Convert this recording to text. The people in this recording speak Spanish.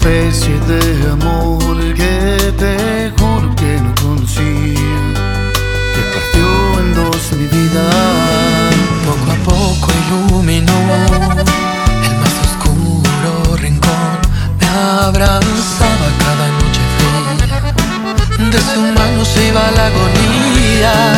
especie de amor que te juro que no conocía, que partió en dos mi vida. Poco a poco iluminó el más oscuro rincón, me abrazaba cada noche fría, de su mano se iba la agonía.